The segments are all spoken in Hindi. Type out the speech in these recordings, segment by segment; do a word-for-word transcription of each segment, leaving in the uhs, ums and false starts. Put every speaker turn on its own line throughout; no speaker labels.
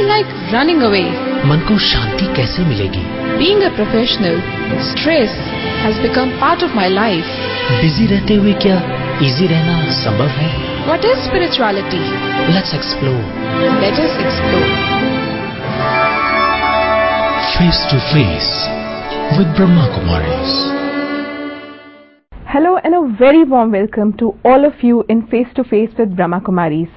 like running away.
मन को शांति कैसे मिलेगी?
Being a professional, stress has become part of my life.
Busy रहते हुए क्या इजी रहना संभव है?
What is spirituality?
Let's explore.
Let us explore.
Face to face with Brahma Kumaris.
Hello and a very warm welcome to all of you in Face to Face with Brahma Kumaris.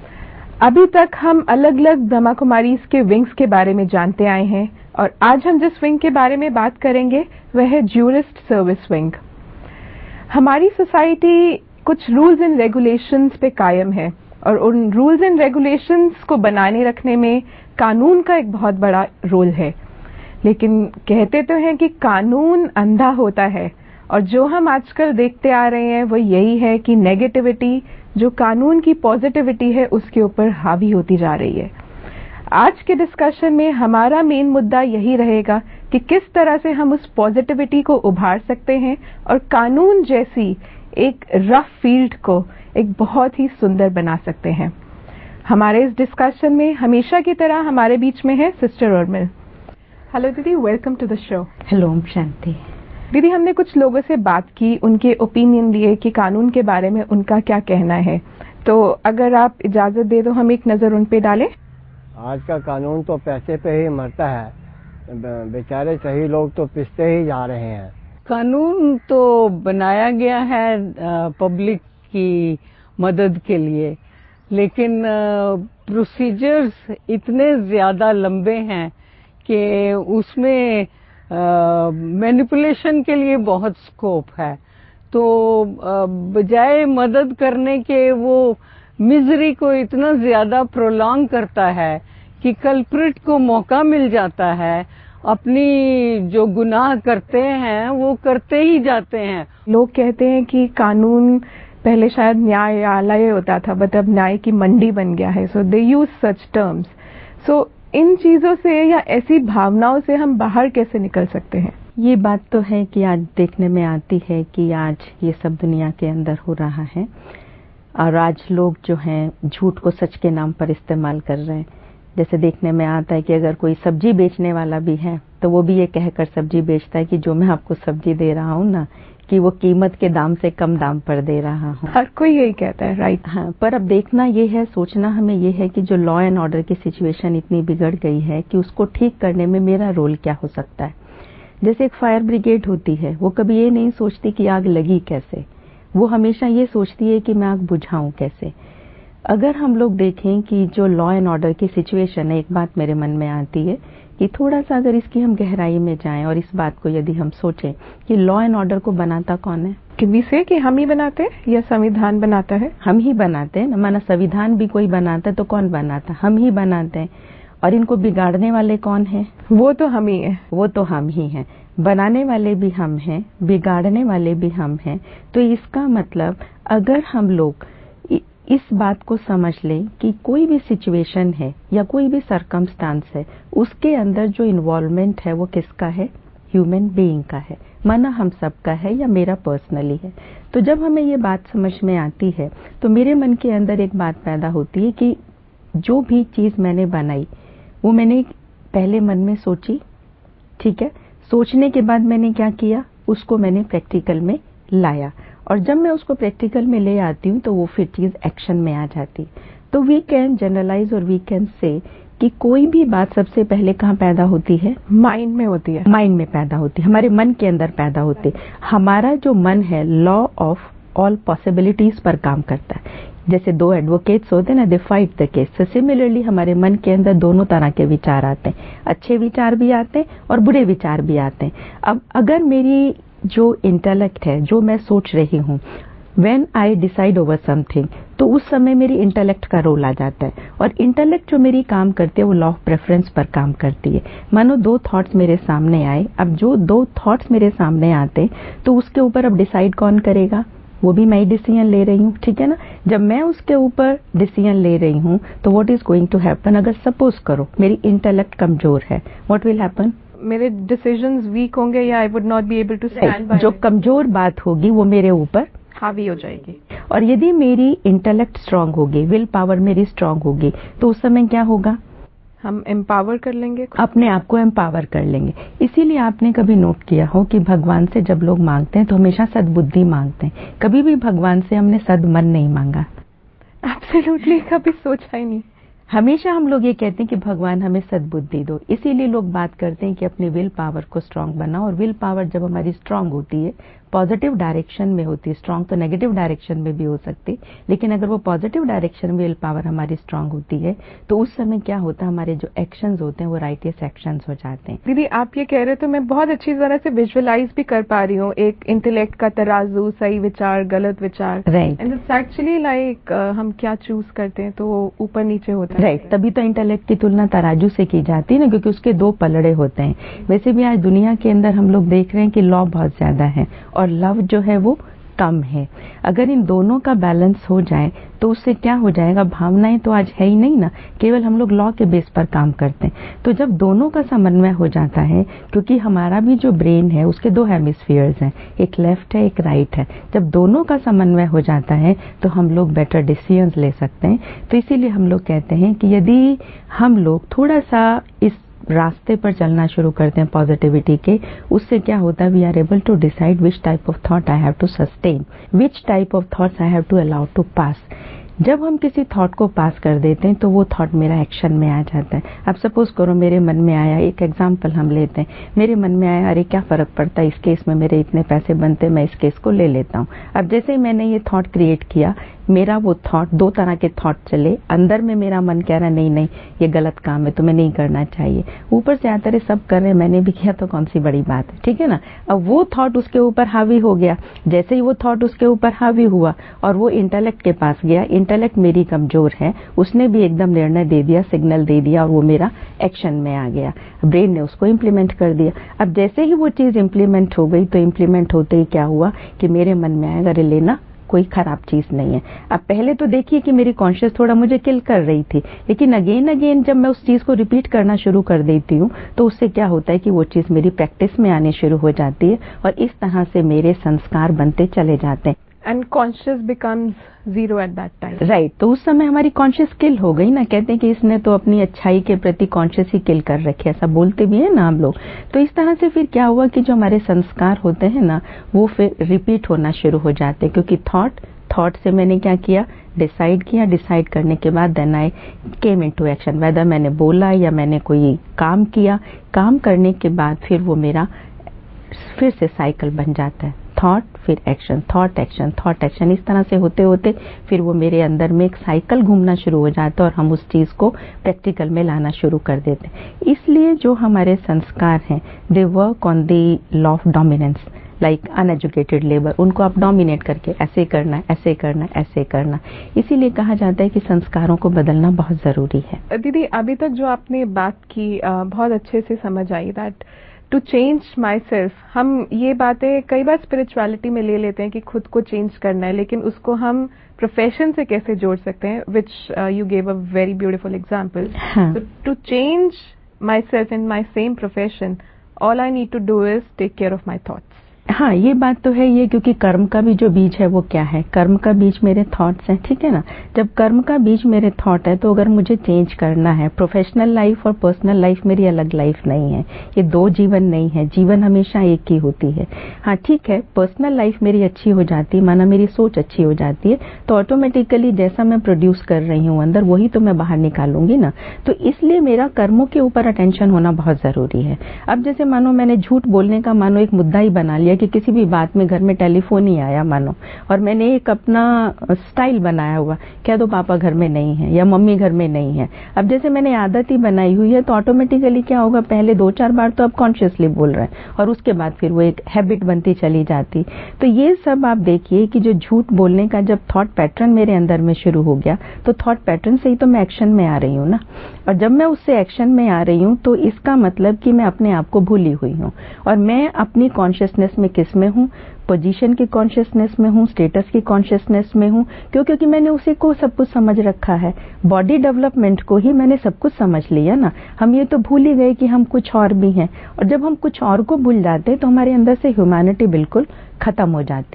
अभी तक हम अलग अलग ब्रह्मा कुमारीज के विंग्स के बारे में जानते आए हैं और आज हम जिस विंग के बारे में बात करेंगे वह है ज्यूरिस्ट सर्विस विंग। हमारी सोसाइटी कुछ रूल्स एंड रेगुलेशंस पे कायम है और उन रूल्स एंड रेगुलेशंस को बनाने रखने में कानून का एक बहुत बड़ा रोल है, लेकिन कहते तो हैं कि कानून अंधा होता है और जो हम आजकल देखते आ रहे हैं वो यही है कि नेगेटिविटी जो कानून की पॉजिटिविटी है उसके ऊपर हावी होती जा रही है। आज के डिस्कशन में हमारा मेन मुद्दा यही रहेगा कि किस तरह से हम उस पॉजिटिविटी को उभार सकते हैं और कानून जैसी एक रफ फील्ड को एक बहुत ही सुंदर बना सकते हैं। हमारे इस डिस्कशन में हमेशा की तरह हमारे बीच में है सिस्टर उर्मिल। हेलो दीदी, welcome to the show.
Hello, ओम शांति।
दीदी, हमने कुछ लोगों से बात की, उनके ओपिनियन लिए कि कानून के बारे में उनका क्या कहना है, तो अगर आप इजाजत दे दो हम एक नजर उन पे डालें।
आज का कानून तो पैसे पे ही मरता है, बेचारे सही लोग तो पिसते ही जा रहे हैं।
कानून तो बनाया गया है पब्लिक की मदद के लिए, लेकिन प्रोसीजर्स इतने ज्यादा लंबे हैं कि उसमें मैनिपुलेशन uh, के लिए बहुत स्कोप है। तो uh, बजाय मदद करने के वो मिजरी को इतना ज्यादा प्रोलॉन्ग करता है कि कल्प्रिट को मौका मिल जाता है, अपनी जो गुनाह करते हैं वो करते ही जाते हैं।
लोग कहते हैं कि कानून पहले शायद न्यायालय होता था बट अब न्याय की मंडी बन गया है, सो दे यूज सच टर्म्स। सो इन चीजों से या ऐसी भावनाओं से हम बाहर कैसे निकल सकते हैं?
ये बात तो है कि आज देखने में आती है कि आज ये सब दुनिया के अंदर हो रहा है और आज लोग जो हैं झूठ को सच के नाम पर इस्तेमाल कर रहे हैं। जैसे देखने में आता है कि अगर कोई सब्जी बेचने वाला भी है तो वो भी ये कहकर सब्जी बेचता है कि जो मैं आपको सब्जी दे रहा हूँ ना, कि वो कीमत के दाम से कम दाम पर दे रहा हूँ।
हर कोई यही कहता है, राइट।
हाँ, पर अब देखना ये है, सोचना हमें ये है कि जो लॉ एंड ऑर्डर की सिचुएशन इतनी बिगड़ गई है कि उसको ठीक करने में मेरा रोल क्या हो सकता है। जैसे एक फायर ब्रिगेड होती है, वो कभी ये नहीं सोचती कि आग लगी कैसे, वो हमेशा ये सोचती है कि मैं आग बुझाऊं कैसे। अगर हम लोग देखें कि जो लॉ एंड ऑर्डर की सिचुएशन है, एक बात मेरे मन में आती है कि थोड़ा सा अगर इसकी हम गहराई में जाएं और इस बात को यदि हम सोचें कि लॉ एंड ऑर्डर को बनाता कौन है।
किसी से कि हम ही बनाते हैं या संविधान बनाता है?
हम ही बनाते हैं ना, माना संविधान भी कोई बनाता है तो कौन बनाता? हम ही बनाते हैं। और इनको बिगाड़ने वाले कौन है?
वो तो हम ही हैं।
वो तो हम ही हैं। बनाने वाले भी हम हैं, बिगाड़ने वाले भी हम हैं। तो इसका मतलब अगर हम लोग इस बात को समझ लें कि कोई भी सिचुएशन है या कोई भी सरकमस्टांस है, उसके अंदर जो इन्वॉल्वमेंट है वो किसका है? ह्यूमन बीइंग का है, माना हम सबका है या मेरा पर्सनली है। तो जब हमें ये बात समझ में आती है तो मेरे मन के अंदर एक बात पैदा होती है कि जो भी चीज मैंने बनाई वो मैंने पहले मन में सोची, ठीक है। सोचने के बाद मैंने क्या किया, उसको मैंने प्रैक्टिकल में लाया और जब मैं उसको प्रैक्टिकल में ले आती हूँ तो वो फिर चीज एक्शन में आ जाती। तो वी कैन जनरलाइज और वी कैन से कि कोई भी बात सबसे पहले कहाँ पैदा होती है?
माइंड में होती है।
माइंड में पैदा होती है, हमारे मन के अंदर पैदा होती है। हमारा जो मन है लॉ ऑफ ऑल पॉसिबिलिटीज पर काम करता है। जैसे दो एडवोकेट्स होते हैं ना, they fight the case. so, similarly हमारे मन के अंदर दोनों तरह के विचार आते हैं, अच्छे विचार भी आते हैं और बुरे विचार भी आते हैं। अब अगर मेरी जो इंटेलेक्ट है, जो मैं सोच रही हूँ, when I decide over something, तो उस समय मेरी इंटेलेक्ट का रोल आ जाता है और इंटेलेक्ट जो मेरी काम करती है वो लॉ ऑफ प्रेफरेंस पर काम करती है। मानो दो थॉट्स मेरे सामने आए, अब जो दो थॉट्स मेरे सामने आते तो उसके ऊपर अब डिसाइड कौन करेगा? वो भी मैं ही डिसीजन ले रही हूँ, ठीक है ना। जब मैं उसके ऊपर डिसीजन ले रही हूँ तो what is going to happen? अगर सपोज करो मेरी इंटेलेक्ट कमजोर है, व्हाट विल हैपन?
मेरे डिसीजंस वीक होंगे या I would not be able to stand by.
जो कमजोर बात होगी वो मेरे ऊपर
हावी हो जाएगी।
और यदि मेरी इंटेलेक्ट स्ट्रांग होगी, विल पावर मेरी स्ट्रांग होगी, तो उस समय क्या होगा?
हम एम्पावर कर लेंगे,
अपने आप को एम्पावर कर लेंगे। इसीलिए आपने कभी नोट किया हो कि भगवान से जब लोग मांगते हैं तो हमेशा सद्बुद्धि मांगते हैं, कभी भी भगवान से हमने सद्मन नहीं मांगा।
एब्सोल्युटली, कभी सोचा ही नहीं।
हमेशा हम लोग ये कहते हैं कि भगवान हमें सद्बुद्धि दो। इसीलिए लोग बात करते हैं कि अपनी विल पावर को स्ट्रांग बनाओ, और विल पावर जब हमारी स्ट्रांग होती है, पॉजिटिव डायरेक्शन में होती है, स्ट्रांग तो नेगेटिव डायरेक्शन में भी हो सकती, लेकिन अगर वो पॉजिटिव डायरेक्शन में विल पावर हमारी स्ट्रांग होती है तो उस समय क्या होता है, हमारे जो एक्शंस होते हैं वो राइटियस एक्शंस हो जाते हैं।
दीदी आप ये कह रहे तो मैं बहुत अच्छी तरह से विजुअलाइज भी कर पा रही हूँ, एक इंटेलेक्ट का तराजू, सही विचार गलत विचार,
right,
and it's actually like हम क्या चूज करते हैं तो ऊपर नीचे होता है।
राइट, तभी तो इंटेलेक्ट की तुलना तराजू से की जाती है ना, क्योंकि उसके दो पलड़े होते हैं। वैसे भी आज दुनिया के अंदर हम लोग देख रहे हैं कि लॉ बहुत ज्यादा है और लव जो है वो कम है। अगर इन दोनों का बैलेंस हो जाए तो उससे क्या हो जाएगा, भावनाएं तो आज है ही नहीं ना, केवल हम लोग लॉ के बेस पर काम करते हैं। तो जब दोनों का समन्वय हो जाता है, क्योंकि हमारा भी जो ब्रेन है उसके दो हेमिस्फीयर्स हैं, एक लेफ्ट है एक राइट है, जब दोनों का समन्वय हो जाता है तो हम लोग बेटर डिसीजंस ले सकते हैं। तो इसीलिए हम लोग कहते हैं कि यदि हम लोग थोड़ा सा इस रास्ते पर चलना शुरू करते हैं पॉजिटिविटी के, उससे क्या होता है, we are able to decide which type of thought I have to sustain, which type of thoughts I have to allow to pass. जब हम किसी थॉट को पास कर देते हैं तो वो थॉट मेरा एक्शन में आ जाता है। अब सपोज करो मेरे मन में आया, एक एग्जांपल हम लेते हैं, मेरे मन में आया अरे क्या फर्क पड़ता है, इस केस में मेरे इतने पैसे बनते, मैं इस केस को ले लेता हूँ। अब जैसे ही मैंने ये थॉट क्रिएट किया, मेरा वो थॉट, दो तरह के थॉट चले, अंदर में मेरा मन कह रहा नहीं नहीं ये गलत काम है, तुम्हें नहीं करना चाहिए, ऊपर से आता रहे सब कर रहे हैं, मैंने भी किया तो कौन सी बड़ी बात है, ठीक है ना। अब वो थॉट उसके ऊपर हावी हो गया, जैसे ही वो थॉट उसके ऊपर हावी हुआ और वो इंटेलेक्ट के पास गया, इंटेलेक्ट मेरी कमजोर है, उसने भी एकदम निर्णय दे दिया, सिग्नल दे दिया और वो मेरा एक्शन में आ गया, ब्रेन ने उसको इम्प्लीमेंट कर दिया। अब जैसे ही वो चीज इम्प्लीमेंट हो गई तो इम्प्लीमेंट होते ही क्या हुआ कि मेरे मन में आएगा अरे लेना कोई खराब चीज नहीं है। अब पहले तो देखिए कि मेरी कॉन्शियस थोड़ा मुझे किल कर रही थी, लेकिन अगेन अगेन जब मैं उस चीज को रिपीट करना शुरू कर देती हूँ तो उससे क्या होता है कि वो चीज मेरी प्रैक्टिस में आने शुरू हो जाती है और इस तरह से मेरे संस्कार बनते चले जाते हैं।
And conscious becomes zero at that time,
right. तो उस समय हमारी कॉन्शियस किल हो गई ना, कहते हैं कि इसने तो अपनी अच्छाई के प्रति कॉन्शियस ही किल कर रखे, ऐसा बोलते भी है ना हम लोग। तो इस तरह से फिर क्या हुआ कि जो हमारे संस्कार होते हैं ना वो फिर रिपीट होना शुरू हो जाते हैं, क्योंकि थॉट थॉट से मैंने क्या किया, डिसाइड किया, डिसाइड करने के बाद then I came into action, whether मैंने बोला या मैंने कोई काम किया, काम करने के बाद फिर वो मेरा फिर से साइकिल बन जाता है, थॉट फिर action, thought action, thought action, इस तरह से होते होते फिर वो मेरे अंदर में एक साइकिल घूमना शुरू हो जाता है और हम उस चीज को प्रैक्टिकल में लाना शुरू कर देते हैं। इसलिए जो हमारे संस्कार हैं they work on the law of dominance, like uneducated labour, उनको आप डोमिनेट करके ऐसे करना ऐसे करना ऐसे करना। इसीलिए कहा जाता है कि संस्कारों को बदलना बहुत जरूरी है।
दीदी अभी तक जो आपने बात की बहुत अच्छे से समझ आई that to change myself, हम ये बातें कई बार स्पिरिचुअलिटी में ले लेते हैं कि खुद को चेंज करना है, लेकिन उसको हम प्रोफेशन से कैसे जोड़ सकते हैं, which you gave a very beautiful example. To change myself in my same profession, all I need to do is take care of my thoughts.
हाँ, ये बात तो है ये, क्योंकि कर्म का भी जो बीज है वो क्या है, कर्म का बीज मेरे थॉट्स हैं, ठीक है ना। जब कर्म का बीज मेरे थॉट है तो अगर मुझे चेंज करना है, प्रोफेशनल लाइफ और पर्सनल लाइफ मेरी अलग लाइफ नहीं है, ये दो जीवन नहीं है, जीवन हमेशा एक ही होती है। हाँ ठीक है, पर्सनल लाइफ मेरी अच्छी हो जाती है, माना मेरी सोच अच्छी हो जाती है तो ऑटोमेटिकली जैसा मैं प्रोड्यूस कर रही हूँ अंदर वही तो मैं बाहर निकालूंगी ना। तो इसलिए मेरा कर्मों के ऊपर अटेंशन होना बहुत जरूरी है। अब जैसे मानो मैंने झूठ बोलने का मानो एक मुद्दा ही बना लिया कि किसी भी बात में घर में टेलीफोन ही आया मानो, और मैंने एक अपना स्टाइल बनाया हुआ, कह दो पापा घर में नहीं है या मम्मी घर में नहीं है। अब जैसे मैंने आदत ही बनाई हुई है तो ऑटोमेटिकली क्या होगा, पहले दो चार बार तो आप कॉन्शियसली बोल रहे हैं और उसके बाद फिर वो एक हैबिट बनती चली जाती। तो ये सब आप देखिए कि जो झूठ बोलने का जब थॉट पैटर्न मेरे अंदर में शुरू हो गया तो थॉट पैटर्न से ही तो मैं एक्शन में आ रही हूँ ना, और जब मैं उससे एक्शन में आ रही हूँ तो इसका मतलब कि मैं अपने आप को भूली हुई हूँ और मैं अपनी कॉन्शियसनेस में किस में हूँ, पोजीशन की कॉन्शियसनेस में हूँ, स्टेटस की कॉन्शियसनेस में हूँ, क्यों क्योंकि मैंने उसी को सब कुछ समझ रखा है, बॉडी डेवलपमेंट को ही मैंने सब कुछ समझ लिया ना। हम ये तो भूल ही गए कि हम कुछ और भी हैं, और जब हम कुछ और को भूल जाते हैं तो हमारे अंदर से ह्यूमैनिटी बिल्कुल खत्म हो जाती है।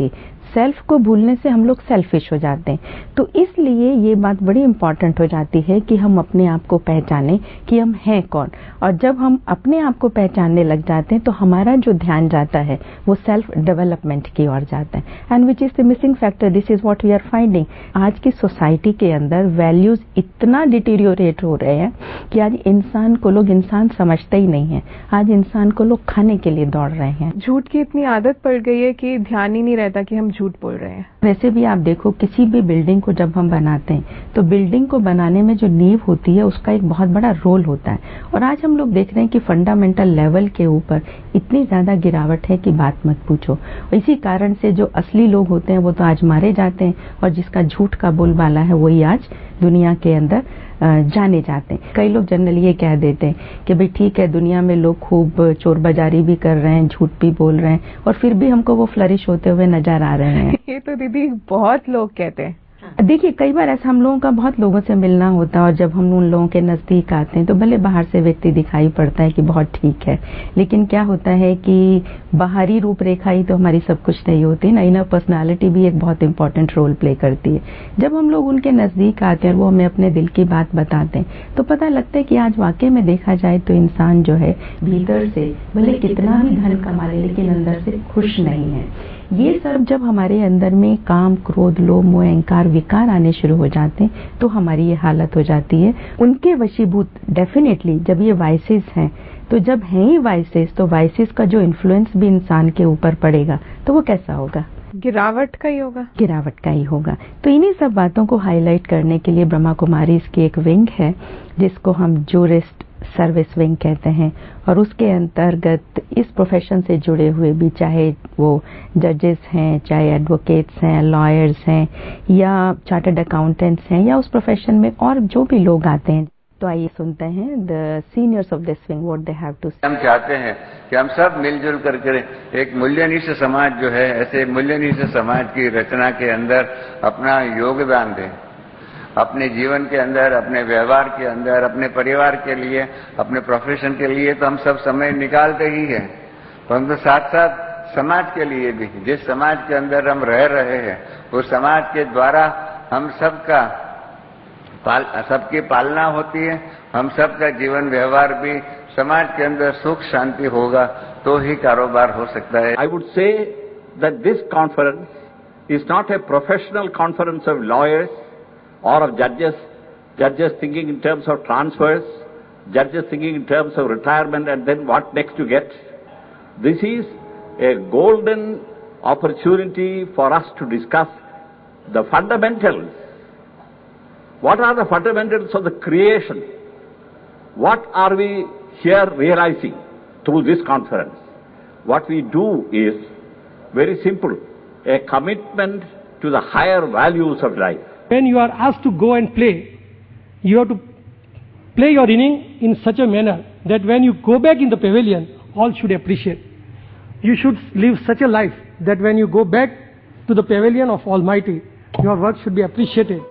सेल्फ को भूलने से हम लोग सेल्फिश हो जाते हैं। तो इसलिए ये बात बड़ी इंपॉर्टेंट हो जाती है कि हम अपने आप को पहचानें कि हम हैं कौन। और जब हम अपने आप को पहचानने लग जाते हैं तो हमारा जो ध्यान जाता है वो सेल्फ डेवलपमेंट की ओर जाता है। And which is the missing factor, this is what we are finding. आज की सोसाइटी के अंदर वैल्यूज इतना डिटीरियोरेट हो रहे हैं कि आज इंसान को लोग इंसान समझते ही नहीं है। आज इंसान को लोग खाने के लिए दौड़ रहे हैं।
झूठ की इतनी आदत पड़ गई है कि ध्यान ही नहीं रहता कि हम झूठ बोल रहे हैं।
वैसे भी आप देखो, किसी भी बिल्डिंग को जब हम बनाते हैं तो बिल्डिंग को बनाने में जो नींव होती है उसका एक बहुत बड़ा रोल होता है। और आज हम लोग देख रहे हैं कि फंडामेंटल लेवल के ऊपर इतनी ज्यादा गिरावट है कि बात मत पूछो। इसी कारण से जो असली लोग होते हैं वो तो आज मारे जाते हैं और जिसका झूठ का बोलबाला है वही आज दुनिया के अंदर जाने जाते हैं। कई लोग जनरली ये कह देते हैं कि भाई ठीक है, दुनिया में लोग खूब चोर बाजारी भी कर रहे हैं, झूठ भी बोल रहे हैं, और फिर भी हमको वो फ्लरिश होते हुए नजर आ रहे हैं।
ये तो दीदी बहुत लोग कहते हैं।
देखिए, कई बार ऐसा हम लोगों का बहुत लोगों से मिलना होता है और जब हम उन लोगों के नजदीक आते हैं तो भले बाहर से व्यक्ति दिखाई पड़ता है कि बहुत ठीक है, लेकिन क्या होता है कि बाहरी रूपरेखा ही तो हमारी सब कुछ नहीं होती ना। इनर पर्सनालिटी भी एक बहुत इंपॉर्टेंट रोल प्ले करती है। जब हम लोग उनके नजदीक आते हैं और वो हमें अपने दिल की बात बताते हैं तो पता लगता है कि आज वाकई में देखा जाए तो इंसान जो है भीतर से भले कितना भी धन कमा ले लेकिन अंदर से खुश नहीं है। ये सब जब हमारे अंदर में काम, क्रोध, लोभ, मोह, अहंकार, विकार आने शुरू हो जाते हैं तो हमारी ये हालत हो जाती है। उनके वशीभूत डेफिनेटली जब ये वाइसेस हैं, तो जब हैं ही वाइसेस तो वाइसेस का जो इन्फ्लुएंस भी इंसान के ऊपर पड़ेगा तो वो कैसा होगा?
गिरावट का ही होगा।
गिरावट का ही होगा। तो इन्हीं सब बातों को हाईलाइट करने के लिए ब्रह्मा कुमारीज की एक विंग है जिसको हम जूरिस्ट सर्विस विंग कहते हैं, और उसके अंतर्गत इस प्रोफेशन से जुड़े हुए भी, चाहे वो जजेस हैं, चाहे एडवोकेट्स हैं, लॉयर्स हैं, या चार्टर्ड अकाउंटेंट्स हैं, या उस प्रोफेशन में और जो भी लोग आते हैं। तो आइए सुनते हैं the seniors of this wing what they have to say.
हम चाहते हैं कि हम सब मिलजुल करके एक मूल्यनिष्ठ समाज जो है, ऐसे मूल्यनिष्ठ समाज की रचना के अंदर अपना योगदान दें। अपने जीवन के अंदर, अपने व्यवहार के अंदर, अपने परिवार के लिए, अपने प्रोफेशन के लिए तो हम सब समय निकालते ही हैं, परंतु साथ साथ समाज के लिए भी, जिस समाज के अंदर हम रह रहे हैं उस समाज के द्वारा हम सबका पाल, सबकी पालना होती है। हम सबका जीवन व्यवहार भी समाज के अंदर सुख शांति होगा तो ही कारोबार हो सकता है।
I would say that this conference is not a professional conference of lawyers or of judges, judges thinking in terms of transfers, judges thinking in terms of retirement and then what next to get. This is a golden opportunity for us to discuss the fundamentals. What are the fundamentals of the creation? What are we here realizing through this conference? What we do is very simple, a commitment to the higher values of life.
When you are asked to go and play, you have to play your inning in such a manner that when you go back in the pavilion, all should appreciate. You should live such a life that when you go back to the pavilion of Almighty, your work should be appreciated.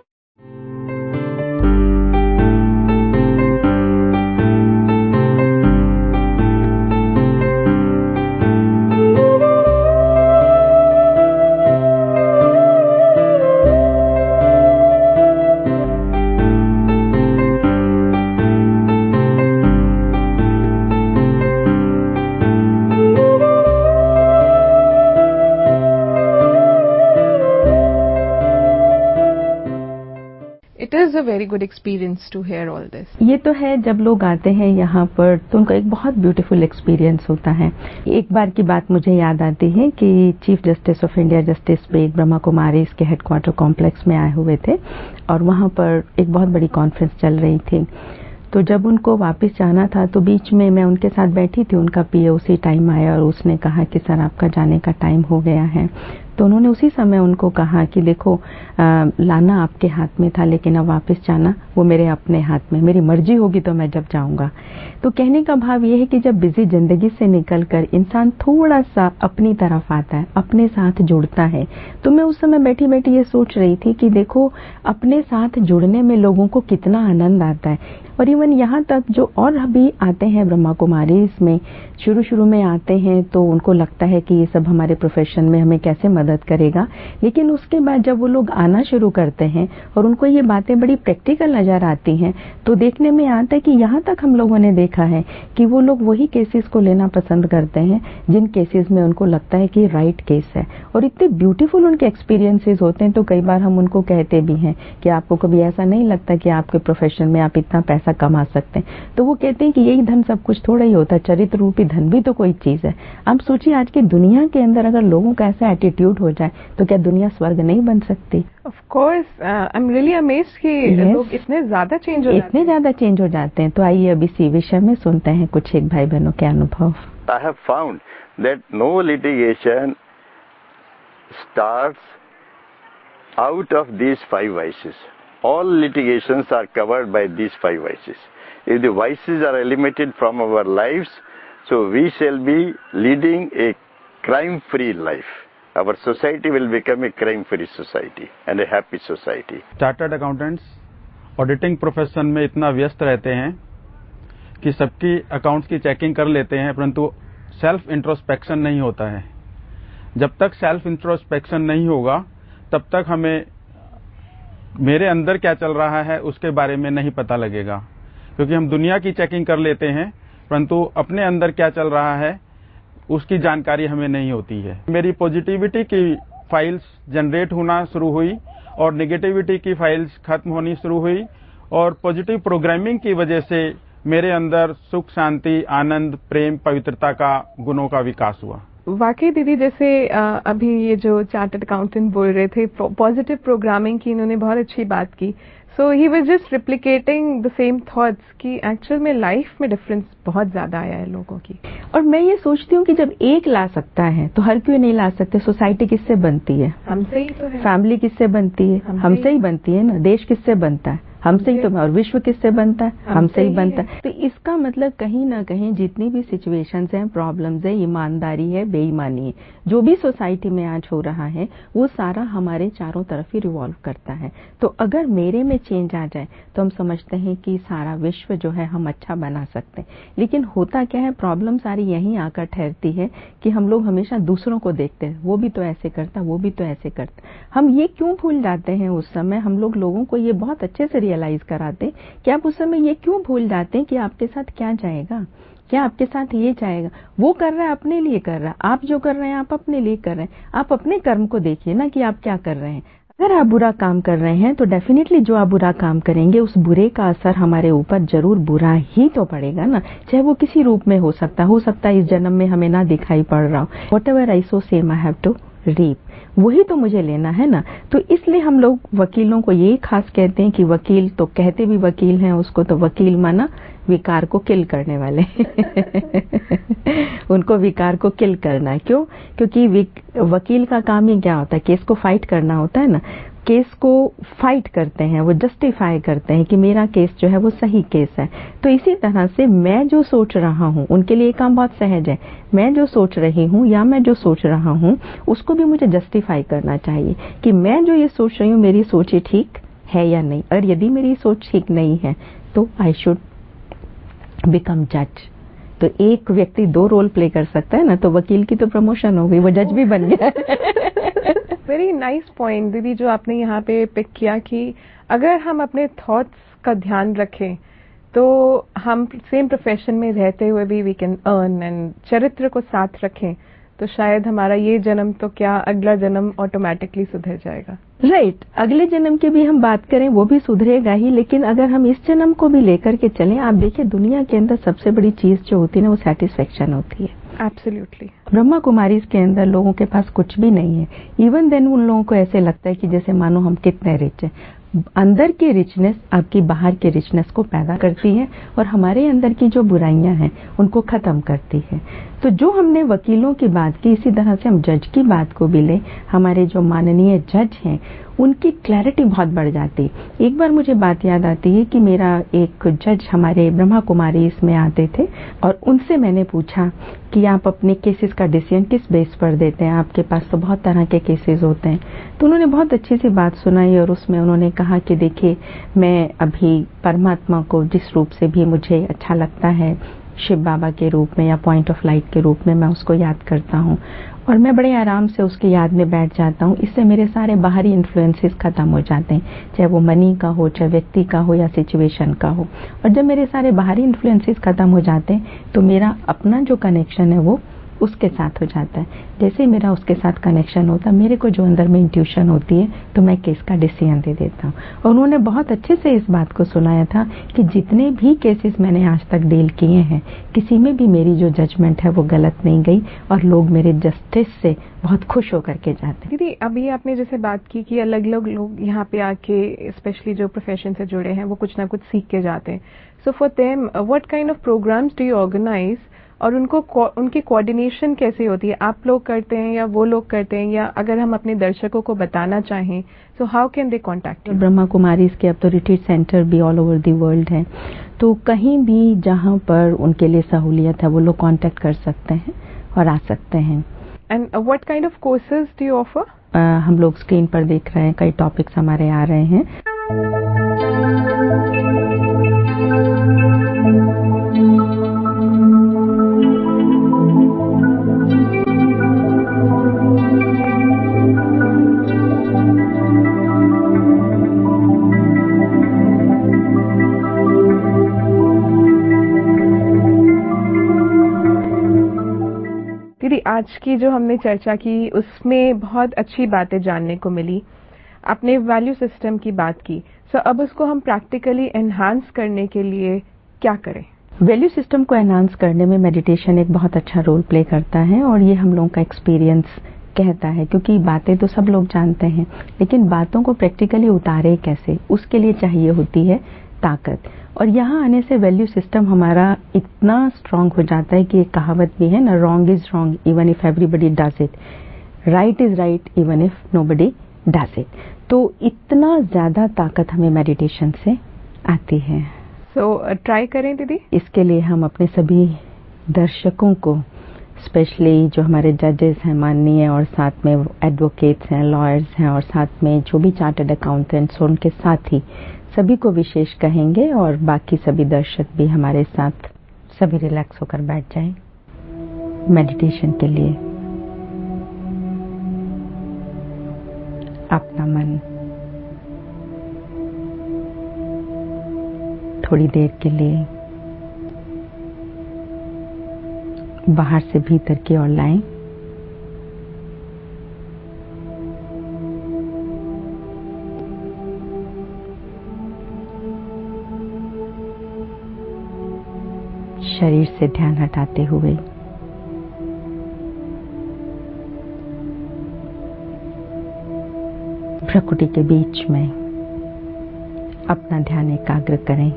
It is a very good experience to hear all this.
ये तो है, जब लोग आते हैं यहाँ पर तो उनका एक बहुत ब्यूटीफुल एक्सपीरियंस होता है। एक बार की बात मुझे याद आती है कि chief justice of India justice Beg Brahma Kumari इसके हेडक्वार्टर कॉम्प्लेक्स में आए हुए थे और वहाँ पर एक बहुत बड़ी कॉन्फ्रेंस चल रही थी। तो जब उनको वापस जाना था तो बीच में मैं उनके साथ बैठी थी, उनका पीए उसी टाइम आया और उसने कहा कि सर आपका जाने का टाइम हो गया है। तो उन्होंने उसी समय उनको कहा कि देखो आ, लाना आपके हाथ में था लेकिन अब वापस जाना वो मेरे अपने हाथ में, मेरी मर्जी होगी तो मैं जब जाऊंगा। तो कहने का भाव ये है कि जब बिजी जिंदगी से निकलकर इंसान थोड़ा सा अपनी तरफ आता है, अपने साथ जुड़ता है, तो मैं उस समय बैठी बैठी ये सोच रही थी कि देखो अपने साथ जुड़ने में लोगों को कितना आनंद आता है। और इवन यहाँ तक जो और अभी आते हैं ब्रह्मा कुमारी इसमें शुरू शुरू में आते हैं तो उनको लगता है कि ये सब हमारे प्रोफेशन में हमें कैसे मदद मदद करेगा। लेकिन उसके बाद जब वो लोग आना शुरू करते हैं और उनको ये बातें बड़ी प्रैक्टिकल नजर आती हैं, तो देखने में आता है कि यहाँ तक हम लोगों ने देखा है कि वो लोग वही केसेस को लेना पसंद करते हैं जिन केसेस में उनको लगता है कि राइट केस है, और इतने ब्यूटीफुल उनके एक्सपीरियंसेस होते हैं। तो कई बार हम उनको कहते भी हैं कि आपको कभी ऐसा नहीं लगता कि आपके प्रोफेशन में आप इतना पैसा कमा सकते हैं? तो वो कहते हैं कि यही धन सब कुछ थोड़ा ही होता है, चरित्र रूपी धन भी तो कोई चीज है। आप सोचिए आज की दुनिया के अंदर अगर लोगों का ऐसा एटीट्यूड हो जाए तो क्या दुनिया स्वर्ग नहीं बन सकती?
Of course, I am really amazed कि
yes.
लोग इतने ज्यादा चेंज हो
इतने ज्यादा चेंज हो जाते हैं। तो आइए अब इसी विषय में सुनते हैं कुछ एक भाई बहनों के अनुभव।
I have found that no litigation starts out of these five vices. All litigations are covered by these five vices. If the vices are eliminated from our lives, so we shall be leading a crime-free life. Our society will become a crime-free society and a happy society.
Chartered accountants auditing profession में इतना व्यस्त रहते हैं कि सबकी अकाउंट्स की चेकिंग कर लेते हैं, परंतु सेल्फ इंट्रोस्पेक्शन नहीं होता है। जब तक सेल्फ इंट्रोस्पेक्शन नहीं होगा तब तक हमें मेरे अंदर क्या चल रहा है उसके बारे में नहीं पता लगेगा, क्योंकि हम दुनिया की चेकिंग कर लेते हैं परंतु अपने अंदर क्या चल रहा है उसकी जानकारी हमें नहीं होती है। मेरी पॉजिटिविटी की फाइल्स जनरेट होना शुरू हुई और नेगेटिविटी की फाइल्स खत्म होनी शुरू हुई, और पॉजिटिव प्रोग्रामिंग की वजह से मेरे अंदर सुख, शांति, आनंद, प्रेम, पवित्रता का गुणों का विकास हुआ।
वाकई दीदी, जैसे अभी ये जो चार्टर्ड अकाउंटेंट बोल रहे थे पॉजिटिव प्रोग्रामिंग की, इन्होंने बहुत अच्छी बात की। So he was just replicating the same thoughts कि एक्चुअल में लाइफ में डिफरेंस बहुत ज्यादा आया है लोगों की।
और मैं ये सोचती हूँ कि जब एक ला सकता है तो हर क्यों नहीं ला सकते? सोसाइटी किससे बनती है?
हमसे ही तो है।
फैमिली किससे बनती है? हमसे, हमसे ही बनती है ना। देश किससे बनता है? हमसे ही तो। और विश्व किससे बनता है? हमसे ही बनता है। तो इसका मतलब कहीं ना कहीं जितनी भी सिचुएशंस हैं, प्रॉब्लम्स है, ईमानदारी है, बेईमानी है, जो भी सोसाइटी में आज हो रहा है वो सारा हमारे चारों तरफ ही रिवॉल्व करता है। तो अगर मेरे में चेंज आ जाए तो हम समझते हैं कि सारा विश्व जो है हम अच्छा बना सकते हैं। लेकिन होता क्या है, प्रॉब्लम सारी यहीं आकर ठहरती है कि हम लोग हमेशा दूसरों को देखते हैं, वो भी तो ऐसे करता, वो भी तो ऐसे करता। हम ये क्यों भूल जाते हैं? उस समय हम लोग लोगों को ये बहुत अच्छे से रियलाइज कराते कि आप उस समय ये क्यों भूल जाते हैं कि आपके साथ क्या जाएगा, क्या आपके साथ ये जाएगा। वो कर रहा है अपने लिए कर रहा है, आप जो कर रहे हैं आप अपने लिए कर रहे हैं। आप अपने कर्म को देखिए ना कि आप क्या कर रहे हैं। अगर आप बुरा काम कर रहे हैं तो डेफिनेटली जो आप बुरा काम करेंगे उस बुरे का असर हमारे ऊपर जरूर बुरा ही तो पड़ेगा ना, चाहे वो किसी रूप में हो सकता हो सकता है इस जन्म में हमें ना दिखाई पड़ रहा हो। Whatever I sow same I have to reap, वही तो मुझे लेना है ना। तो इसलिए हम लोग वकीलों को यही खास कहते हैं कि वकील तो कहते भी वकील हैं उसको, तो वकील माना विकार को किल करने वाले उनको विकार को किल करना है। क्यों? क्योंकि वकील का काम ही क्या होता है? केस को फाइट करना होता है ना। केस को फाइट करते हैं, वो जस्टिफाई करते हैं कि मेरा केस जो है वो सही केस है। तो इसी तरह से मैं जो सोच रहा हूँ उनके लिए काम बहुत सहज है। मैं जो सोच रही हूँ या मैं जो सोच रहा हूँ उसको भी मुझे जस्टिफाई करना चाहिए कि मैं जो ये सोच रही हूँ मेरी सोच ही ठीक है या नहीं। और यदि मेरी सोच ठीक नहीं है तो आई शुड बिकम जज। तो एक व्यक्ति दो रोल प्ले कर सकता है ना, तो वकील की तो प्रमोशन हो गई, वो जज भी बन गया।
वेरी नाइस पॉइंट दीदी जो आपने यहाँ पे पिक किया कि अगर हम अपने थॉट्स का ध्यान रखें तो हम सेम प्रोफेशन में रहते हुए भी वी कैन अर्न, एंड चरित्र को साथ रखें तो शायद हमारा ये जन्म तो क्या अगला जन्म ऑटोमेटिकली सुधर जाएगा।
Right right. अगले जन्म की भी हम बात करें वो भी सुधरेगा ही, लेकिन अगर हम इस जन्म को भी लेकर के चलें, आप देखिए दुनिया के अंदर सबसे बड़ी चीज जो होती है ना वो सेटिस्फेक्शन होती है।
एब्सोल्युटली।
ब्रह्मा कुमारीज के अंदर लोगों के पास कुछ भी नहीं है। इवन देन उन लोगों को ऐसे लगता है कि जैसे मानो हम कितने रिच हैं। अंदर की रिचनेस आपकी बाहर के रिचनेस को पैदा करती है और हमारे अंदर की जो बुराइयां हैं उनको खत्म करती है। तो जो हमने वकीलों की बात की, इसी तरह से हम जज की बात को भी ले, हमारे जो माननीय जज हैं उनकी क्लैरिटी बहुत बढ़ जाती है। एक बार मुझे बात याद आती है कि मेरा एक जज हमारे ब्रह्मा कुमारी इसमें आते थे और उनसे मैंने पूछा कि आप अपने केसेस का डिसीजन किस बेस पर देते हैं, आपके पास तो बहुत तरह के केसेस होते हैं। तो उन्होंने बहुत अच्छी सी बात सुनाई और उसमें उन्होंने कहा कि देखिए मैं अभी परमात्मा को जिस रूप से भी मुझे अच्छा लगता है शिव बाबा के रूप में या पॉइंट ऑफ लाइट के रूप में मैं उसको याद करता हूँ और मैं बड़े आराम से उसकी याद में बैठ जाता हूँ। इससे मेरे सारे बाहरी इन्फ्लुएंसेस खत्म हो जाते हैं, चाहे वो मनी का हो, चाहे व्यक्ति का हो या सिचुएशन का हो। और जब मेरे सारे बाहरी इन्फ्लुएंसेस खत्म हो जाते हैं तो मेरा अपना जो कनेक्शन है वो उसके साथ हो जाता है। जैसे ही मेरा उसके साथ कनेक्शन होता है, मेरे को जो अंदर में इंट्यूशन होती है तो मैं केस का डिसीजन दे देता हूँ। और उन्होंने बहुत अच्छे से इस बात को सुनाया था कि जितने भी केसेस मैंने आज तक डील किए हैं, किसी में भी मेरी जो जजमेंट है वो गलत नहीं गई और लोग मेरे जस्टिस से बहुत खुश होकर के जाते हैं।
दीदी, अभी आपने जैसे बात की कि अलग अलग लोग यहाँ पे आके, स्पेशली जो प्रोफेशन से जुड़े हैं, वो कुछ ना कुछ सीख के जाते हैं। So for them what kind of programmes do you organise, और उनको उनकी कोऑर्डिनेशन कैसे होती है? आप लोग करते हैं या वो लोग करते हैं, या अगर हम अपने दर्शकों को बताना चाहें so how can they contact you?
Brahma Kumaris के अब तो रिट्रीट सेंटर भी ऑल ओवर द वर्ल्ड है, तो कहीं भी जहाँ पर उनके लिए सहूलियत है वो लोग कांटेक्ट कर सकते हैं और आ सकते हैं।
And what kind of courses do you offer?
हम लोग स्क्रीन पर देख रहे हैं, कई टॉपिक्स हमारे आ रहे हैं।
दीदी, आज की जो हमने चर्चा की उसमें बहुत अच्छी बातें जानने को मिली। आपने वैल्यू सिस्टम की बात की, सो अब उसको हम प्रैक्टिकली एनहांस करने के लिए क्या करें?
वैल्यू सिस्टम को एनहांस करने में मेडिटेशन एक बहुत अच्छा रोल प्ले करता है और ये हम लोगों का एक्सपीरियंस कहता है, क्योंकि बातें तो सब लोग जानते हैं लेकिन बातों को प्रैक्टिकली उतारे कैसे, उसके लिए चाहिए होती है ताकत। और यहाँ आने से वैल्यू सिस्टम हमारा इतना स्ट्रांग हो जाता है कि एक कहावत भी है ना, wrong is wrong even if everybody does it, right is right even if nobody does it. तो इतना ज्यादा ताकत हमें मेडिटेशन से आती है।
सो ट्राई करें दीदी।
इसके लिए हम अपने सभी दर्शकों को, स्पेशली जो हमारे जजेस हैं माननीय, और साथ में एडवोकेट्स हैं, लॉयर्स हैं, और साथ में जो भी चार्टर्ड अकाउंटेंट्स, उनके साथ ही सभी को विशेष कहेंगे, और बाकी सभी दर्शक भी हमारे साथ सभी रिलैक्स होकर बैठ जाएं मेडिटेशन के लिए। अपना मन थोड़ी देर के लिए बाहर से भीतर की ओर लाएं। शरीर से ध्यान हटाते हुए प्रकृति के बीच में अपना ध्यान एकाग्र करें।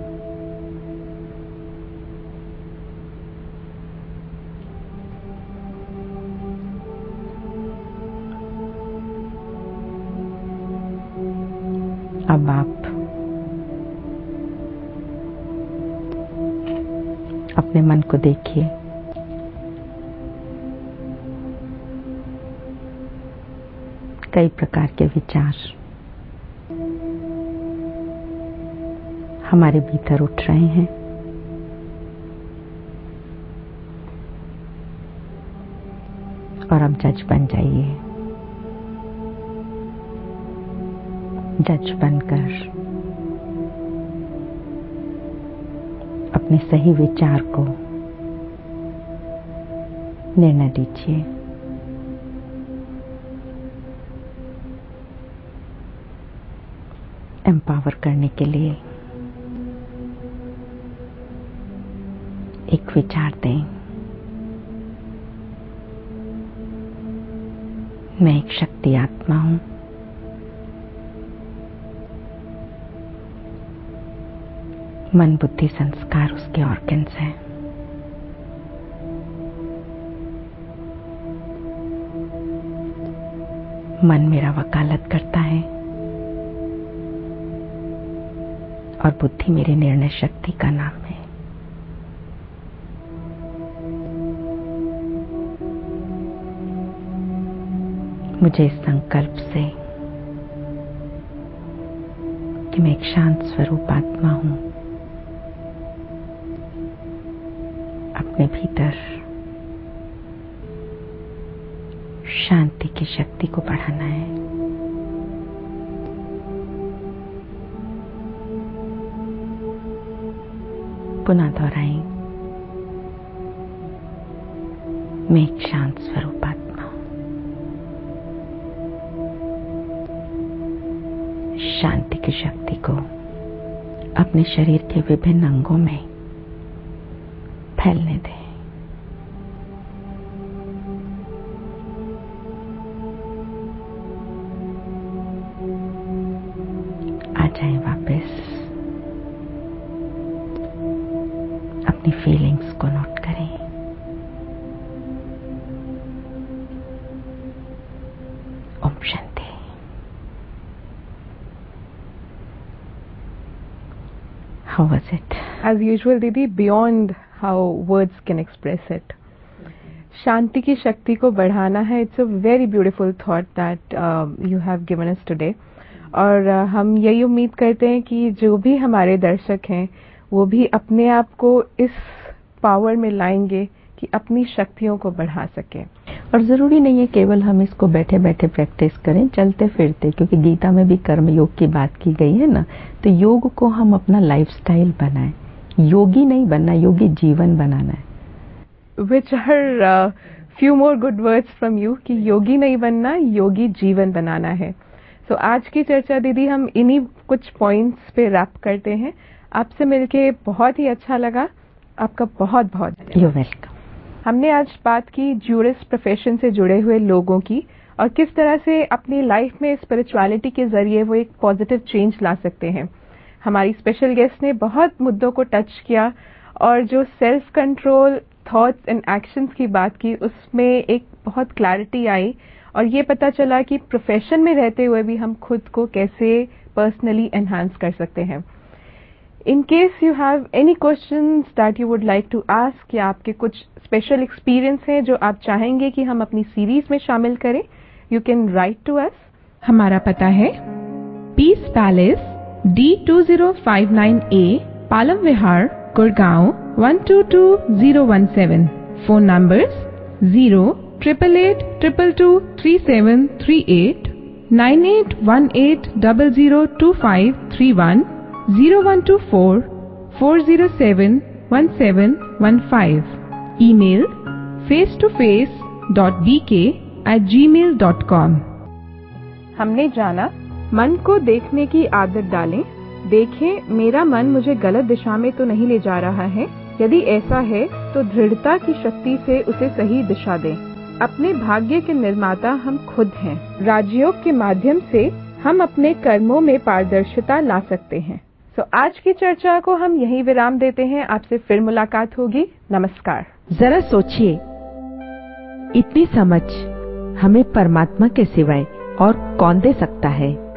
अब आप अपने मन को देखिए, कई प्रकार के विचार हमारे भीतर उठ रहे हैं। और अब जज बन जाइए। जज बनकर अपने सही विचार को निर्णय दीजिए। एम्पावर करने के लिए एक विचार दें, मैं एक शक्ति आत्मा हूं। मन बुद्धि संस्कार उसके ऑर्गन्स हैं। मन मेरा वकालत करता है और बुद्धि मेरी निर्णय शक्ति का नाम है। मुझे इस संकल्प से कि मैं एक शांत स्वरूप आत्मा हूं, अपने भीतर शांति की शक्ति को बढ़ाना है। पुनः दोहराएं, मैं एक शांत स्वरूप आत्मा हूं। शांति की शक्ति को अपने शरीर के विभिन्न अंगों में फैलने दें। आ जाएं वापस, अपनी फीलिंग्स को नोट करें। Om Shanti. How was it?
As usual, Didi, beyond how words can express it. शांति की शक्ति को बढ़ाना है. It's a very beautiful thought that uh, you have given us today. और uh, हम यही उम्मीद करते हैं कि जो भी हमारे दर्शक हैं वो भी अपने आप को इस पावर में लाएंगे कि अपनी शक्तियों को बढ़ा सकें.
और जरूरी नहीं है केवल हम इसको बैठे बैठे प्रैक्टिस करें, चलते फिरते, क्योंकि गीता में भी कर्म योग की बात की गई है ना. तो योग को हम अपना लाइफस्टाइल बनाएं. योगी नहीं बनना, योगी जीवन बनाना है.
Which are uh, few more good words from you कि योगी नहीं बनना, योगी जीवन बनाना है. तो so, आज की चर्चा दीदी हम इन्हीं कुछ पॉइंट्स पे रैप करते हैं. आपसे मिलके बहुत ही अच्छा लगा. आपका बहुत बहुत
यू वेलकम.
हमने आज बात की ज्यूरिस्ट प्रोफेशन से जुड़े हुए लोगों की और किस तरह से अपनी लाइफ में स्पिरिचुअलिटी के जरिए वो एक पॉजिटिव चेंज ला सकते हैं. हमारी स्पेशल गेस्ट ने बहुत मुद्दों को टच किया और जो self control, thoughts and actions की बात की उसमें एक बहुत क्लैरिटी आई और ये पता चला कि प्रोफेशन में रहते हुए भी हम खुद को कैसे पर्सनली एनहांस कर सकते हैं. In case you have any questions that you would like to ask या आपके कुछ स्पेशल एक्सपीरियंस हैं जो आप चाहेंगे कि हम अपनी सीरीज में शामिल करें, you can write to us. हमारा पता है peace palace, D two zero five nine A, Palam Vihar, Gurgaon one two two zero one seven. Phone numbers zero triple eight triple two three seven three eight, nine eight one eight double zero two five three one, zero one two four four zero seven one seven one five. Email face to face dot B K at gmail dot com. हमने जाना मन को देखने की आदत डालें. देखें मेरा मन मुझे गलत दिशा में तो नहीं ले जा रहा है. यदि ऐसा है तो दृढ़ता की शक्ति से उसे सही दिशा दें. अपने भाग्य के निर्माता हम खुद हैं. राजयोग के माध्यम से हम अपने कर्मों में पारदर्शिता ला सकते हैं. तो आज की चर्चा को हम यहीं विराम देते हैं. आपसे फिर मुलाकात होगी. नमस्कार.
जरा सोचिए, इतनी समझ हमें परमात्मा के सिवाय और कौन दे सकता है.